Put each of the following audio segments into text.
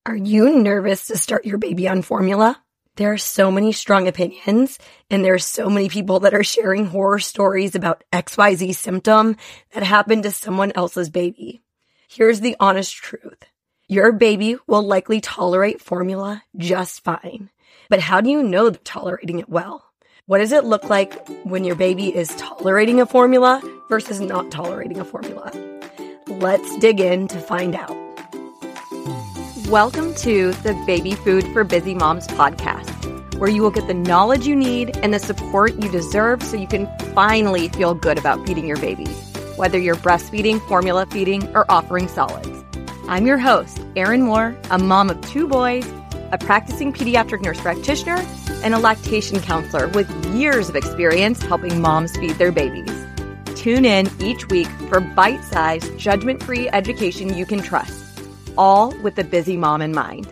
Are you nervous to start your baby on formula? There are so many strong opinions, and there are so many people that are sharing horror stories about XYZ symptom that happened to someone else's baby. Here's the honest truth. Your baby will likely tolerate formula just fine. But how do you know they're tolerating it well? What does it look like when your baby is tolerating a formula versus not tolerating a formula? Let's dig in to find out. Welcome to the Baby Food for Busy Moms podcast, where you will get the knowledge you need and the support you deserve so you can finally feel good about feeding your baby, whether you're breastfeeding, formula feeding, or offering solids. I'm your host, Erin Moore, a mom of 2 boys, a practicing pediatric nurse practitioner, and a lactation counselor with years of experience helping moms feed their babies. Tune in each week for bite-sized, judgment-free education you can trust, all with the busy mom in mind.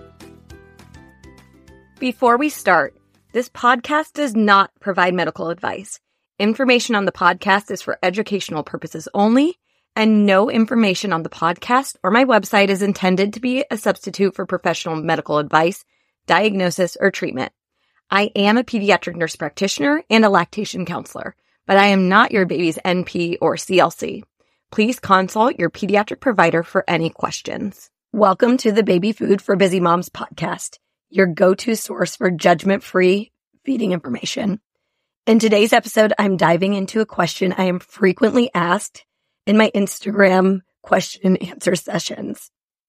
Before we start, this podcast does not provide medical advice. Information on the podcast is for educational purposes only, and no information on the podcast or my website is intended to be a substitute for professional medical advice, diagnosis, or treatment. I am a pediatric nurse practitioner and a lactation counselor, but I am not your baby's NP or CLC. Please consult your pediatric provider for any questions. Welcome to the Baby Food for Busy Moms podcast, your go-to source for judgment-free feeding information. In today's episode, I'm diving into a question I am frequently asked in my Instagram question and answer sessions.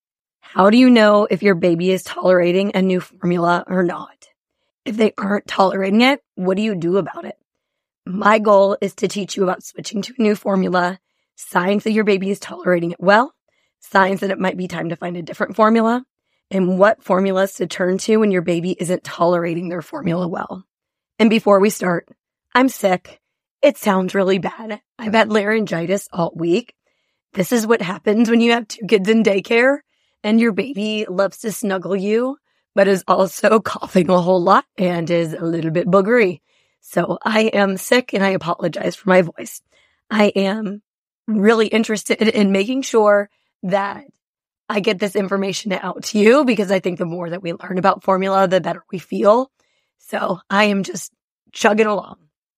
How do you know if your baby is tolerating a new formula or not? If they aren't tolerating it, what do you do about it? My goal is to teach you about switching to a new formula, signs that your baby is tolerating it well, signs that it might be time to find a different formula, and what formulas to turn to when your baby isn't tolerating their formula well. And before we start, I'm sick. It sounds really bad. I've had laryngitis all week. This is what happens when you have 2 kids in daycare and your baby loves to snuggle you, but is also coughing a whole lot and is a little bit boogery. So I am sick and I apologize for my voice. I am really interested in making sure that I get this information out to you because I think the more that we learn about formula, the better we feel. So I am just chugging along.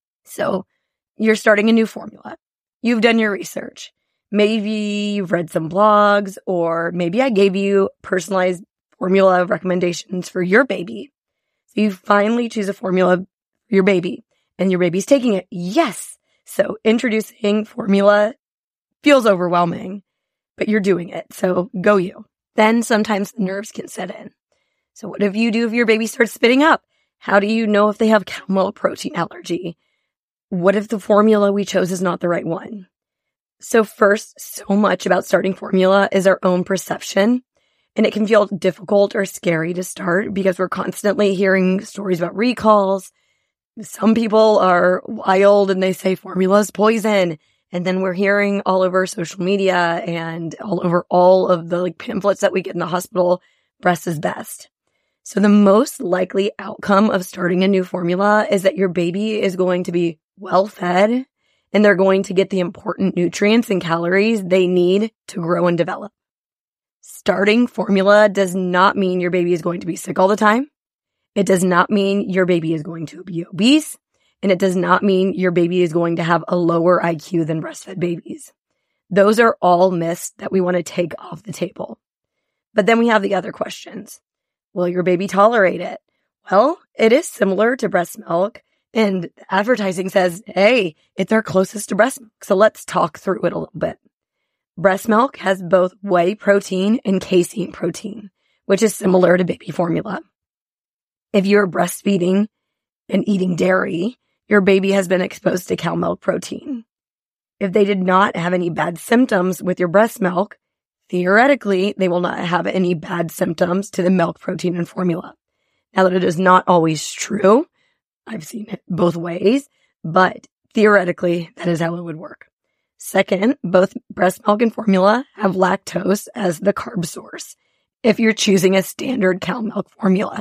So you're starting a new formula. You've done your research. Maybe you've read some blogs, or maybe I gave you personalized formula recommendations for your baby. So you finally choose a formula for your baby and your baby's taking it. Yes. So introducing formula feels overwhelming, but you're doing it. So go you. Then sometimes the nerves can set in. So what do if your baby starts spitting up? How do you know if they have cow milk protein allergy? What if the formula we chose is not the right one? So first, so much about starting formula is our own perception. And it can feel difficult or scary to start because we're constantly hearing stories about recalls. Some people are wild and they say formula is poison. And then we're hearing all over social media and all over all of the pamphlets that we get in the hospital, breast is best. So the most likely outcome of starting a new formula is that your baby is going to be well fed and they're going to get the important nutrients and calories they need to grow and develop. Starting formula does not mean your baby is going to be sick all the time. It does not mean your baby is going to be obese. And it does not mean your baby is going to have a lower IQ than breastfed babies. Those are all myths that we want to take off the table. But then we have the other questions. Will your baby tolerate it? Well, it is similar to breast milk, and advertising says, hey, it's our closest to breast milk. So let's talk through it a little bit. Breast milk has both whey protein and casein protein, which is similar to baby formula. If you're breastfeeding and eating dairy, your baby has been exposed to cow milk protein. If they did not have any bad symptoms with your breast milk, theoretically, they will not have any bad symptoms to the milk protein and formula. Now that it is not always true, I've seen it both ways, but theoretically, that is how it would work. Second, both breast milk and formula have lactose as the carb source if you're choosing a standard cow milk formula.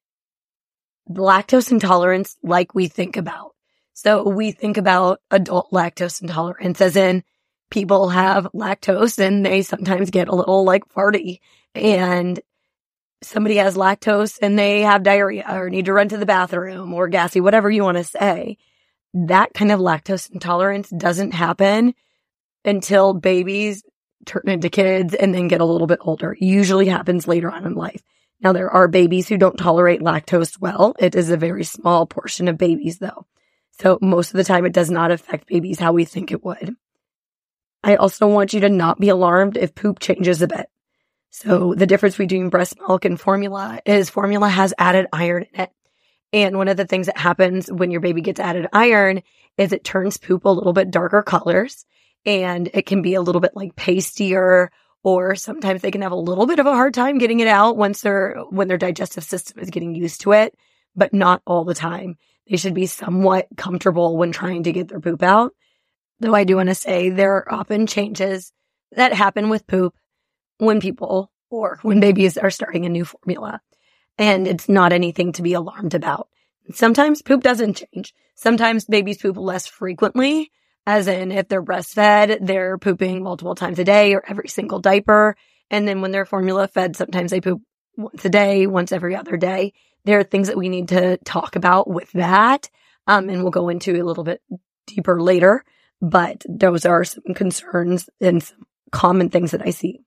The lactose intolerance, like we think about. So we think about adult lactose intolerance as in people have lactose and they sometimes get a little like farty. And somebody has lactose and they have diarrhea or need to run to the bathroom or gassy, whatever you want to say, that kind of lactose intolerance doesn't happen until babies turn into kids and then get a little bit older. It usually happens later on in life. Now, there are babies who don't tolerate lactose well. It is a very small portion of babies, though. So most of the time, it does not affect babies how we think it would. I also want you to not be alarmed if poop changes a bit. So the difference between breast milk and formula is formula has added iron in it. And one of the things that happens when your baby gets added iron is it turns poop a little bit darker colors, and it can be a little bit like pastier, or sometimes they can have a little bit of a hard time getting it out when their digestive system is getting used to it, but not all the time. They should be somewhat comfortable when trying to get their poop out. Though I do want to say there are often changes that happen with poop when babies are starting a new formula. And it's not anything to be alarmed about. Sometimes poop doesn't change. Sometimes babies poop less frequently, as in if they're breastfed, they're pooping multiple times a day or every single diaper. And then when they're formula fed, sometimes they poop once a day, once every other day. There are things that we need to talk about with that. And we'll go into a little bit deeper later. But those are some concerns and some common things that I see.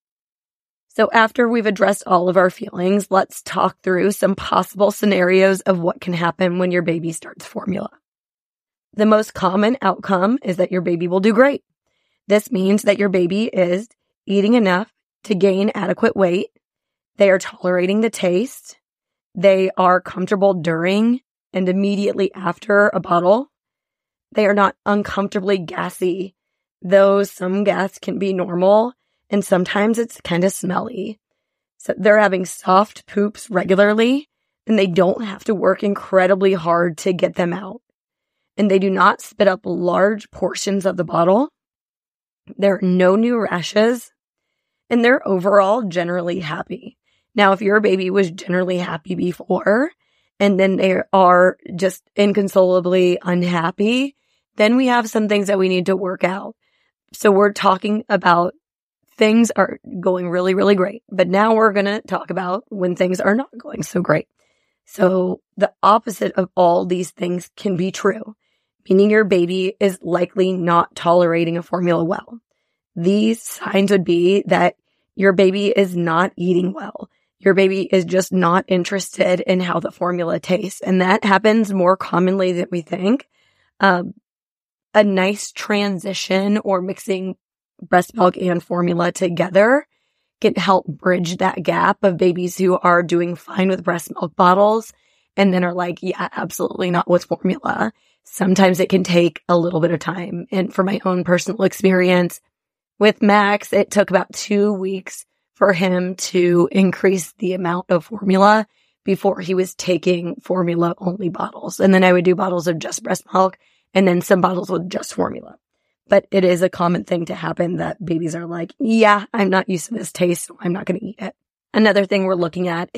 So after we've addressed all of our feelings, let's talk through some possible scenarios of what can happen when your baby starts formula. The most common outcome is that your baby will do great. This means that your baby is eating enough to gain adequate weight. They are tolerating the taste. They are comfortable during and immediately after a bottle. They are not uncomfortably gassy, though some gas can be normal. And sometimes it's kind of smelly. So they're having soft poops regularly, and they don't have to work incredibly hard to get them out. And they do not spit up large portions of the bottle. There are no new rashes, and they're overall generally happy. Now, if your baby was generally happy before, and then they are just inconsolably unhappy, then we have some things that we need to work out. So we're talking about things are going really, really great. But now we're going to talk about when things are not going so great. So the opposite of all these things can be true, meaning your baby is likely not tolerating a formula well. These signs would be that your baby is not eating well. Your baby is just not interested in how the formula tastes. And that happens more commonly than we think. A nice transition or mixing breast milk and formula together can help bridge that gap of babies who are doing fine with breast milk bottles and then are like, yeah, absolutely not with formula. Sometimes it can take a little bit of time. And for my own personal experience with Max, it took about 2 weeks for him to increase the amount of formula before he was taking formula only bottles. And then I would do bottles of just breast milk and then some bottles with just formula. But it is a common thing to happen that babies are like, yeah, I'm not used to this taste, so I'm not going to eat it. Another thing we're looking at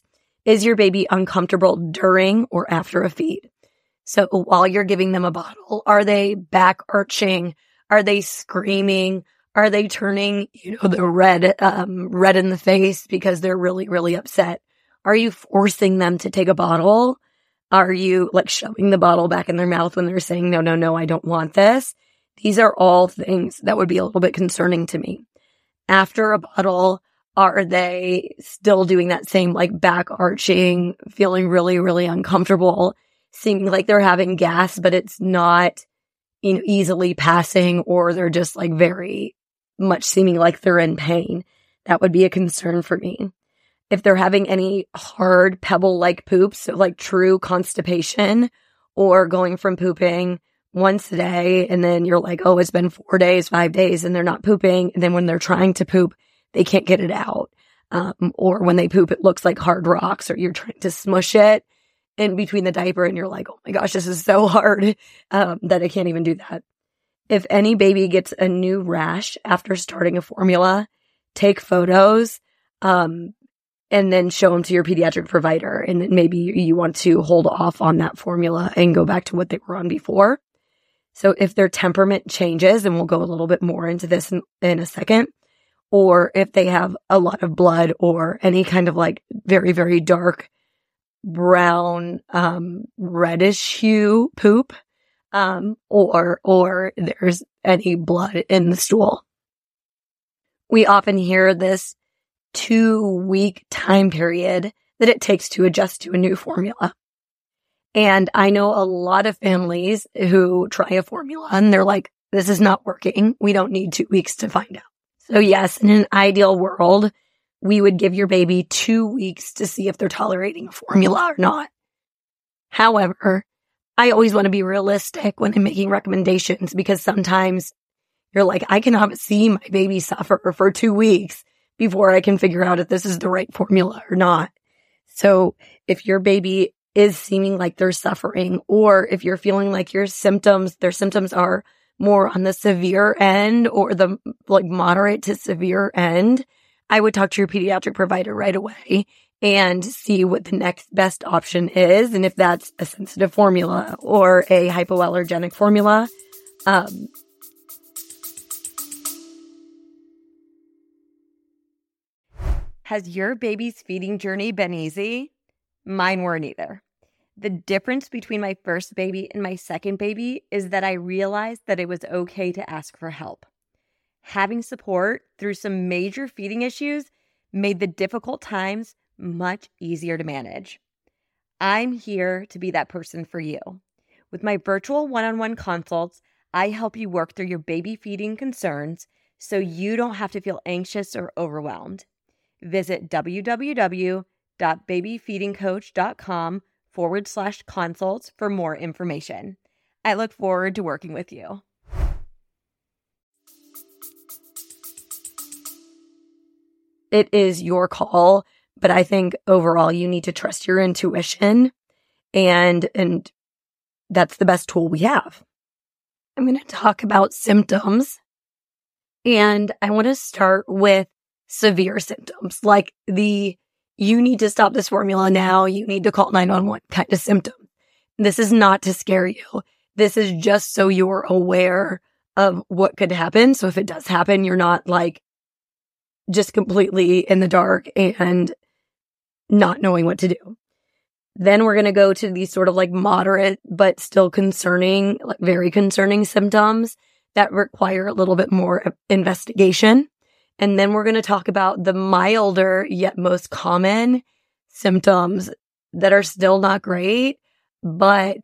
is your baby uncomfortable during or after a feed? So while you're giving them a bottle, are they back arching? Are they screaming? Are they turning, the red in the face because they're really, really upset? Are you forcing them to take a bottle? Are you shoving the bottle back in their mouth when they're saying, no, I don't want this? These are all things that would be a little bit concerning to me. After a bottle, are they still doing that same back arching, feeling really, really uncomfortable, seeming like they're having gas, but it's not, easily passing, or they're just very much seeming like they're in pain? That would be a concern for me. If they're having any hard pebble-like poops, so true constipation, or going from pooping once a day, and then you're like, oh, it's been 4 days, 5 days, and they're not pooping. And then when they're trying to poop, they can't get it out. Or when they poop, it looks like hard rocks, or you're trying to smush it in between the diaper, and you're like, oh my gosh, this is so hard that I can't even do that. If any baby gets a new rash after starting a formula, take photos and then show them to your pediatric provider. And then maybe you want to hold off on that formula and go back to what they were on before. So if their temperament changes, and we'll go a little bit more into this in a second, or if they have a lot of blood or any kind of like very, very dark brown, reddish hue poop, or there's any blood in the stool. We often hear this 2-week time period that it takes to adjust to a new formula. And I know a lot of families who try a formula and they're like, this is not working. We don't need 2 weeks to find out. So yes, in an ideal world, we would give your baby 2 weeks to see if they're tolerating a formula or not. However, I always want to be realistic when I'm making recommendations because sometimes you're like, I cannot see my baby suffer for 2 weeks before I can figure out if this is the right formula or not. So if your baby is seeming like they're suffering, or if you're feeling like their symptoms are more on the severe end or the like moderate to severe end, I would talk to your pediatric provider right away and see what the next best option is. And if that's a sensitive formula or a hypoallergenic formula. Has your baby's feeding journey been easy? Mine weren't either. The difference between my first baby and my second baby is that I realized that it was okay to ask for help. Having support through some major feeding issues made the difficult times much easier to manage. I'm here to be that person for you. With my virtual one-on-one consults, I help you work through your baby feeding concerns so you don't have to feel anxious or overwhelmed. Visit www.babyfeedingcoach.com/consults for more information. I look forward to working with you. It is your call, but I think overall you need to trust your intuition, and that's the best tool we have. I'm going to talk about symptoms, and I want to start with severe symptoms, like you need to stop this formula now, you need to call 911 kind of symptom. This is not to scare you. This is just so you're aware of what could happen. So if it does happen, you're not like just completely in the dark and not knowing what to do. Then we're going to go to these sort of like moderate, but still concerning, like very concerning symptoms that require a little bit more investigation. And then we're going to talk about the milder yet most common symptoms that are still not great, but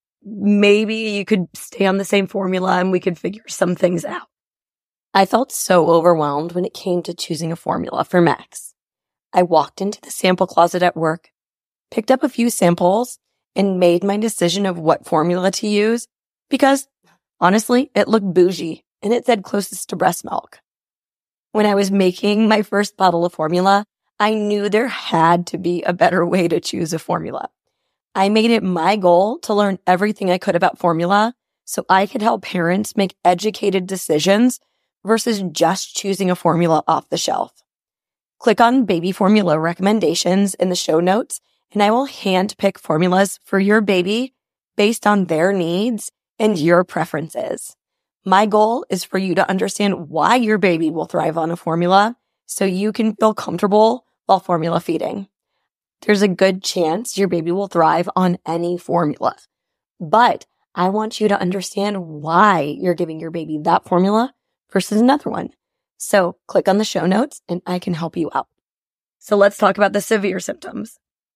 maybe you could stay on the same formula and we could figure some things out. I felt so overwhelmed when it came to choosing a formula for Max. I walked into the sample closet at work, picked up a few samples, and made my decision of what formula to use because, honestly, it looked bougie and it said closest to breast milk. When I was making my first bottle of formula, I knew there had to be a better way to choose a formula. I made it my goal to learn everything I could about formula so I could help parents make educated decisions versus just choosing a formula off the shelf. Click on baby formula recommendations in the show notes, and I will handpick formulas for your baby based on their needs and your preferences. My goal is for you to understand why your baby will thrive on a formula so you can feel comfortable while formula feeding. There's a good chance your baby will thrive on any formula, but I want you to understand why you're giving your baby that formula versus another one. So click on the show notes and I can help you out. So let's talk about the severe symptoms.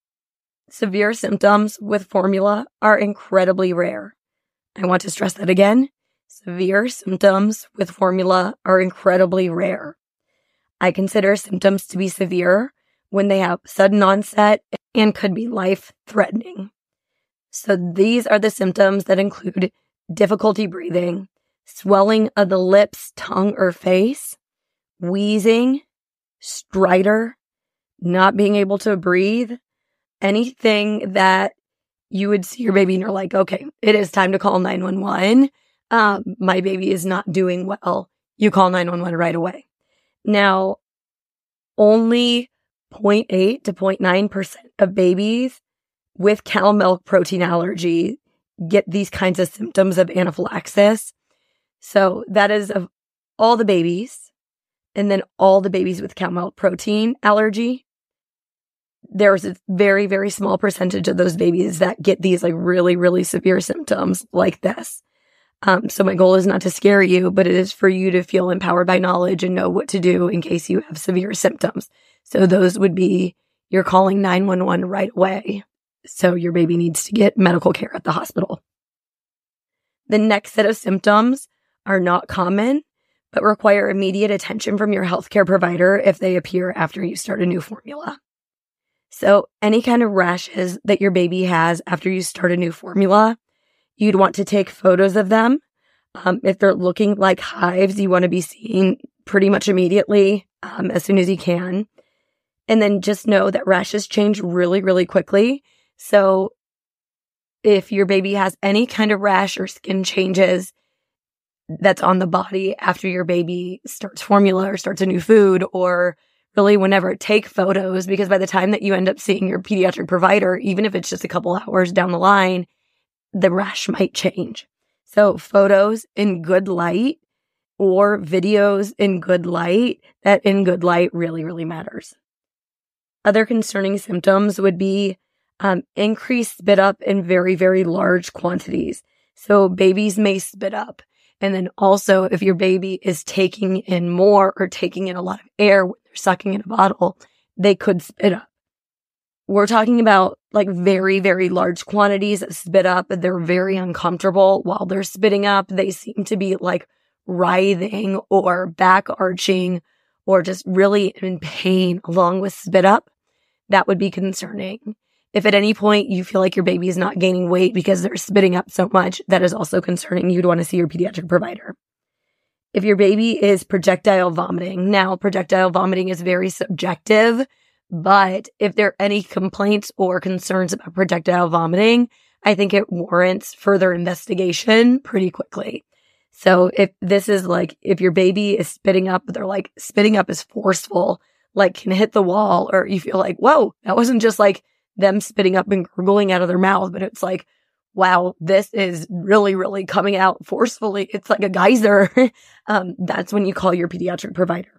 Severe symptoms with formula are incredibly rare. I want to stress that again. Severe symptoms with formula are incredibly rare. I consider symptoms to be severe when they have sudden onset and could be life-threatening. So these are the symptoms that include difficulty breathing, swelling of the lips, tongue, or face, wheezing, stridor, not being able to breathe, anything that you would see your baby and you're like, okay, it is time to call 911. My baby is not doing well. You call 911 right away. Now, only 0.8 to 0.9% of babies with cow milk protein allergy get these kinds of symptoms of anaphylaxis. So that is of all the babies. And then all the babies with cow milk protein allergy, there's a very, very small percentage of those babies that get these like really, really severe symptoms like this. So my goal is not to scare you, but it is for you to feel empowered by knowledge and know what to do in case you have severe symptoms. So those would be you're calling 911 right away. So your baby needs to get medical care at the hospital. The next set of symptoms are not common, but require immediate attention from your healthcare provider if they appear after you start a new formula. So any kind of rashes that your baby has after you start a new formula, you'd want to take photos of them. If they're looking like hives, you want to be seeing pretty much immediately, as soon as you can. And then just know that rashes change really, really quickly. So if your baby has any kind of rash or skin changes that's on the body after your baby starts formula or starts a new food, or really whenever, take photos, because by the time that you end up seeing your pediatric provider, even if it's just a couple hours down the line, the rash might change. So photos in good light or videos in good light, that in good light really, really matters. Other concerning symptoms would be increased spit up in very, very large quantities. So babies may spit up. And then also if your baby is taking in more or taking in a lot of air when they're sucking in a bottle, they could spit up. We're talking about like very, very large quantities of spit up. They're very uncomfortable while they're spitting up. They seem to be like writhing or back arching or just really in pain along with spit up. That would be concerning. If at any point you feel like your baby is not gaining weight because they're spitting up so much, that is also concerning. You'd want to see your pediatric provider. If your baby is projectile vomiting, now projectile vomiting is very subjective, but if there are any complaints or concerns about projectile vomiting, I think it warrants further investigation pretty quickly. So if this is like, if your baby is spitting up, they're like spitting up is forceful, like can hit the wall, or you feel like, whoa, that wasn't just like them spitting up and gurgling out of their mouth, but it's like, wow, this is really, really coming out forcefully. It's like a geyser. That's when you call your pediatric provider.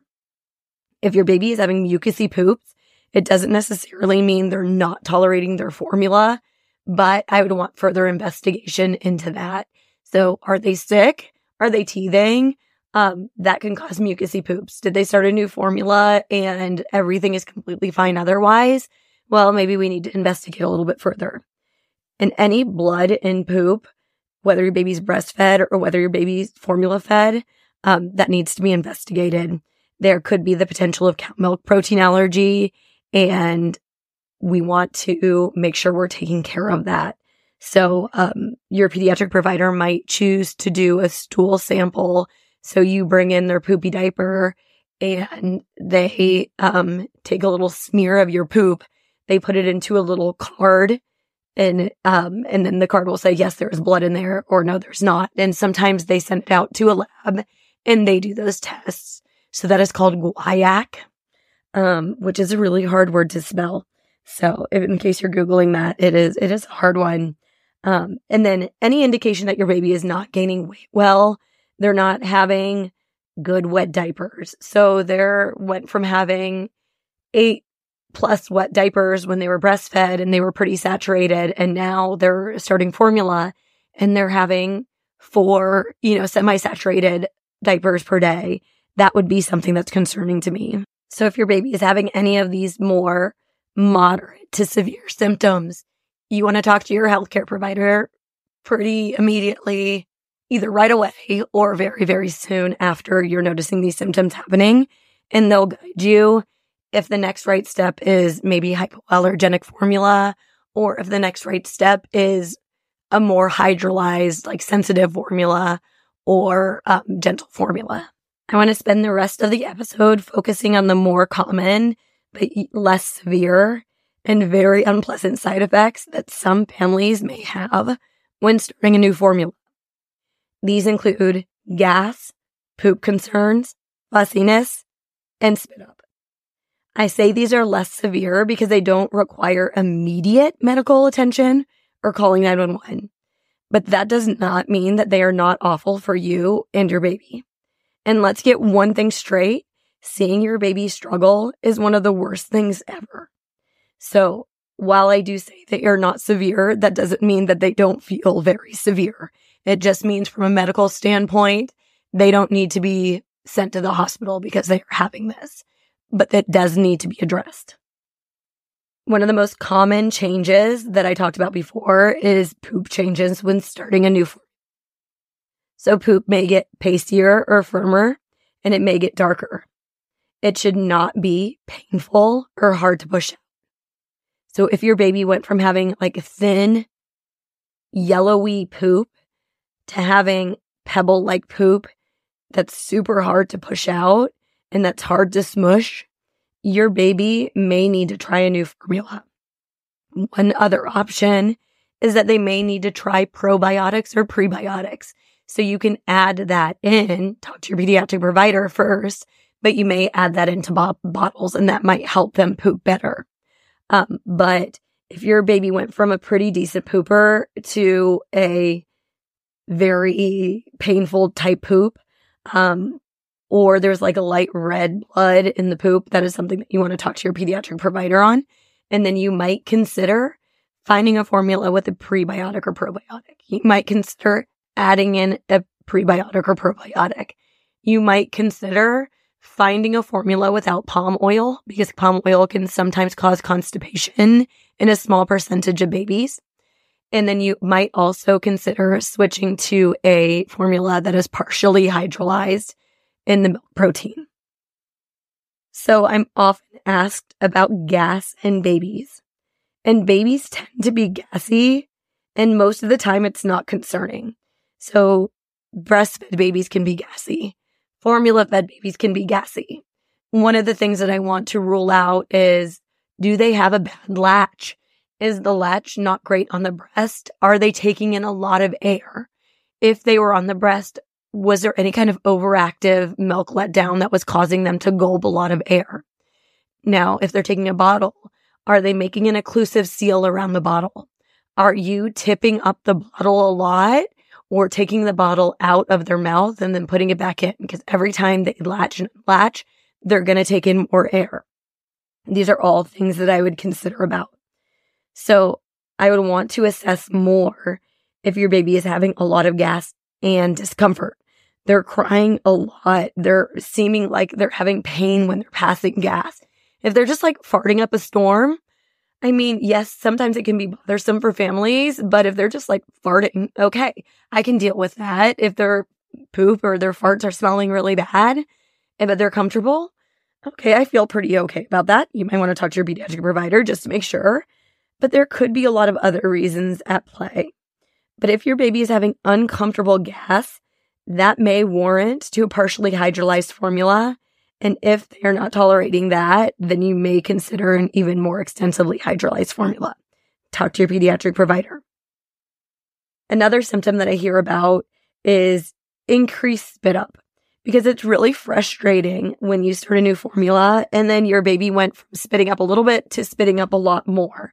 If your baby is having mucousy poops, it doesn't necessarily mean they're not tolerating their formula, but I would want further investigation into that. So are they sick? Are they teething? That can cause mucousy poops. Did they start a new formula and everything is completely fine otherwise? Well, maybe we need to investigate a little bit further. And any blood in poop, whether your baby's breastfed or whether your baby's formula fed, that needs to be investigated. There could be the potential of cow milk protein allergy, and we want to make sure we're taking care of that. So your pediatric provider might choose to do a stool sample. So you bring in their poopy diaper and they take a little smear of your poop. They put it into a little card and then the card will say, yes, there's blood in there, or no, there's not. And sometimes they send it out to a lab and they do those tests. So that is called guaiac, which is a really hard word to spell. So in case you're Googling that, it is a hard one. And then any indication that your baby is not gaining weight well, they're not having good wet diapers. So they went from having 8+ wet diapers when they were breastfed and they were pretty saturated, and now they're starting formula and they're having 4, semi-saturated diapers per day. That would be something that's concerning to me. So if your baby is having any of these more moderate to severe symptoms, you want to talk to your healthcare provider pretty immediately, either right away or very, very soon after you're noticing these symptoms happening, and they'll guide you if the next right step is maybe hypoallergenic formula, or if the next right step is a more hydrolyzed, like sensitive formula or gentle formula. I want to spend the rest of the episode focusing on the more common but less severe and very unpleasant side effects that some families may have when starting a new formula. These include gas, poop concerns, fussiness, and spit up. I say these are less severe because they don't require immediate medical attention or calling 911. But that does not mean that they are not awful for you and your baby. And let's get one thing straight. seeing your baby struggle is one of the worst things ever. So while I do say they are not severe, that doesn't mean that they don't feel very severe. It just means from a medical standpoint, they don't need to be sent to the hospital because they are having this, but that does need to be addressed. One of the most common changes that I talked about before is poop changes when starting a new formula. So poop may get pastier or firmer, and it may get darker. It should not be painful or hard to push out. So if your baby went from having like a thin, yellowy poop to having pebble-like poop that's super hard to push out and that's hard to smush, your baby may need to try a new formula. One other option is that they may need to try probiotics or prebiotics. So you can add that in, talk to your pediatric provider first, but you may add that into bottles and that might help them poop better. But if your baby went from a pretty decent pooper to a very painful type poop, or there's like a light red blood in the poop, that is something that you want to talk to your pediatric provider on. And then you might consider finding a formula with a prebiotic or probiotic. You might consider adding in a prebiotic or probiotic. You might consider finding a formula without palm oil, because palm oil can sometimes cause constipation in a small percentage of babies. And then you might also consider switching to a formula that is partially hydrolyzed in the milk protein. So I'm often asked about gas in babies. And babies tend to be gassy, and most of the time it's not concerning. So breastfed babies can be gassy. Formula-fed babies can be gassy. One of the things that I want to rule out is, do they have a bad latch? Is the latch not great on the breast? Are they taking in a lot of air? If they were on the breast, was there any kind of overactive milk letdown that was causing them to gulp a lot of air? Now, if they're taking a bottle, are they making an occlusive seal around the bottle? Are you tipping up the bottle a lot or taking the bottle out of their mouth and then putting it back in? Because every time they latch, they're going to take in more air. These are all things that I would consider about. So I would want to assess more if your baby is having a lot of gas and discomfort. They're crying a lot. They're seeming like they're having pain when they're passing gas. If they're just like farting up a storm, I mean, yes, sometimes it can be bothersome for families, but if they're just like farting, okay, I can deal with that. If their poop or their farts are smelling really bad, but they're comfortable, okay, I feel pretty okay about that. You might want to talk to your pediatric provider just to make sure. But there could be a lot of other reasons at play. But if your baby is having uncomfortable gas, that may warrant to a partially hydrolyzed formula. And if they are not tolerating that, then you may consider an even more extensively hydrolyzed formula. Talk to your pediatric provider. Another symptom that I hear about is increased spit up, because it's really frustrating when you start a new formula and then your baby went from spitting up a little bit to spitting up a lot more.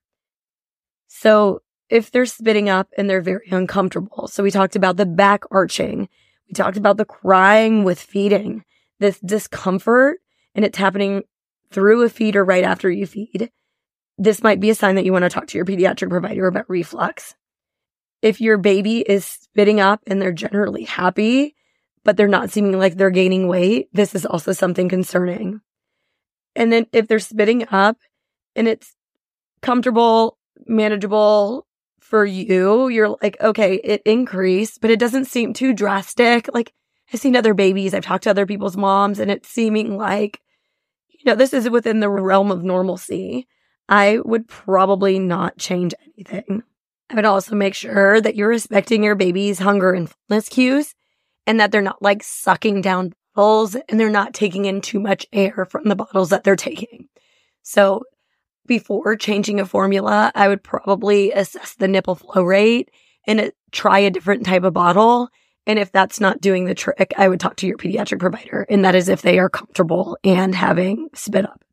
So if they're spitting up and they're very uncomfortable, so we talked about the back arching, we talked about the crying with feeding, this discomfort, and it's happening through a feed or right after you feed, this might be a sign that you want to talk to your pediatric provider about reflux. If your baby is spitting up and they're generally happy, but they're not seeming like they're gaining weight, this is also something concerning. And then if they're spitting up and it's comfortable, manageable for you, you're like, okay, it increased, but it doesn't seem too drastic. Like, I've seen other babies, I've talked to other people's moms, and it's seeming like, this is within the realm of normalcy. I would probably not change anything. I would also make sure that you're respecting your baby's hunger and fullness cues, and that they're not like sucking down bottles and they're not taking in too much air from the bottles that they're taking. So before changing a formula, I would probably assess the nipple flow rate and try a different type of bottle. And if that's not doing the trick, I would talk to your pediatric provider. And that is if they are comfortable and having spit up.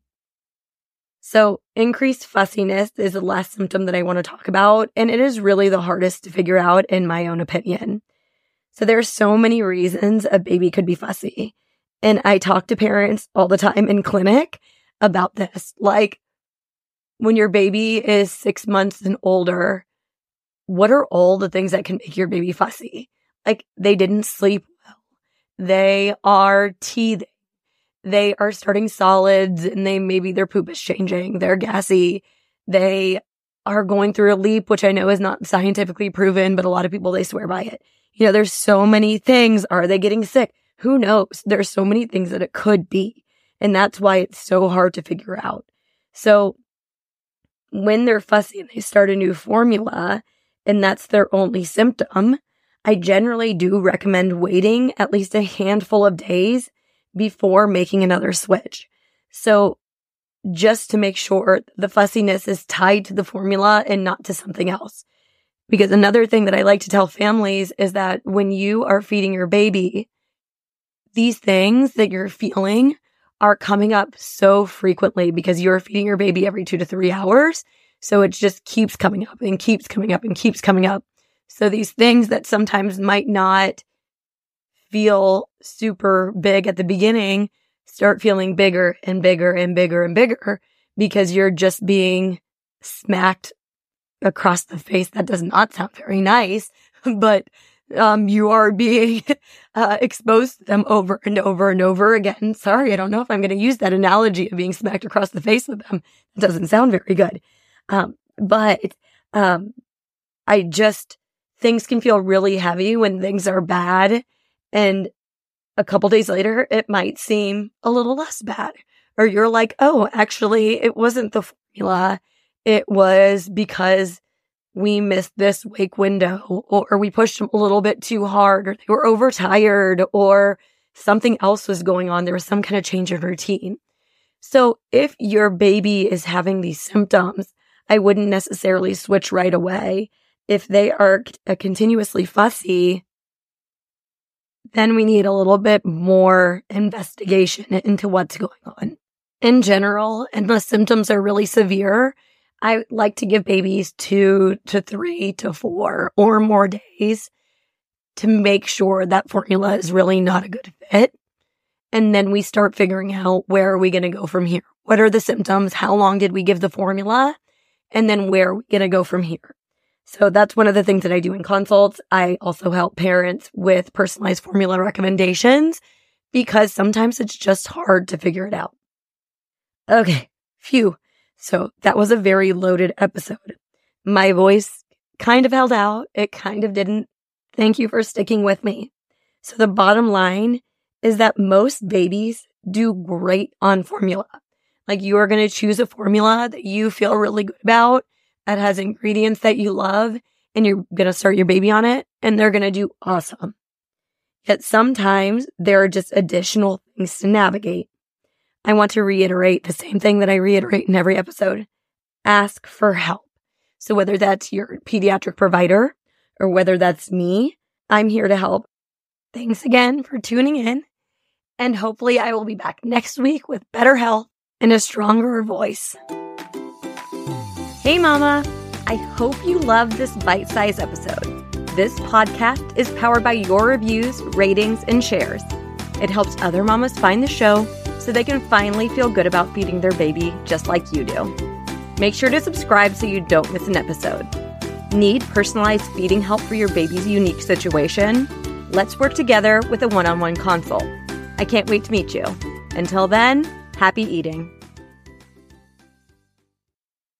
So increased fussiness is the last symptom that I want to talk about. And it is really the hardest to figure out in my own opinion. So there are so many reasons a baby could be fussy. And I talk to parents all the time in clinic about this. Like, when your baby is 6 months and older, what are all the things that can make your baby fussy? Like, they didn't sleep well. They are teething. They are starting solids and maybe their poop is changing. They're gassy. They are going through a leap, which I know is not scientifically proven, but a lot of people, they swear by it. You know, there's so many things. Are they getting sick? Who knows? There's so many things that it could be. And that's why it's so hard to figure out. So when they're fussy and they start a new formula and that's their only symptom, I generally do recommend waiting at least a handful of days before making another switch. So just to make sure the fussiness is tied to the formula and not to something else. Because another thing that I like to tell families is that when you are feeding your baby, these things that you're feeling are coming up so frequently because you're feeding your baby every 2 to 3 hours. So it just keeps coming up and keeps coming up and keeps coming up. So these things that sometimes might not feel super big at the beginning start feeling bigger and bigger and bigger and bigger because you're just being smacked across the face. That does not sound very nice, but you are being exposed to them over and over and over again. Sorry, I don't know if I'm going to use that analogy of being smacked across the face with them. It doesn't sound very good. But I just, things can feel really heavy when things are bad. And a couple days later, it might seem a little less bad. Or you're like, oh, actually, it wasn't the formula. It was because we missed this wake window, or we pushed them a little bit too hard, or they were overtired, or something else was going on. There was some kind of change in routine. So if your baby is having these symptoms, I wouldn't necessarily switch right away. If they are continuously fussy, then we need a little bit more investigation into what's going on. In general, unless symptoms are really severe, I like to give babies 2 to 3 to 4 or more days to make sure that formula is really not a good fit. And then we start figuring out, where are we going to go from here? What are the symptoms? How long did we give the formula? And then where are we going to go from here? So that's one of the things that I do in consults. I also help parents with personalized formula recommendations because sometimes it's just hard to figure it out. Okay, phew. So that was a very loaded episode. My voice kind of held out. It kind of didn't. Thank you for sticking with me. So the bottom line is that most babies do great on formula. Like, you are going to choose a formula that you feel really good about, that has ingredients that you love, and you're going to start your baby on it, and they're going to do awesome. Yet sometimes there are just additional things to navigate. I want to reiterate the same thing that I reiterate in every episode. Ask for help. So whether that's your pediatric provider or whether that's me, I'm here to help. Thanks again for tuning in, and hopefully I will be back next week with better health and a stronger voice. Hey mama, I hope you loved this bite-sized episode. This podcast is powered by your reviews, ratings, and shares. It helps other mamas find the show so they can finally feel good about feeding their baby just like you do. Make sure to subscribe so you don't miss an episode. Need personalized feeding help for your baby's unique situation? Let's work together with a one-on-one consult. I can't wait to meet you. Until then, happy eating.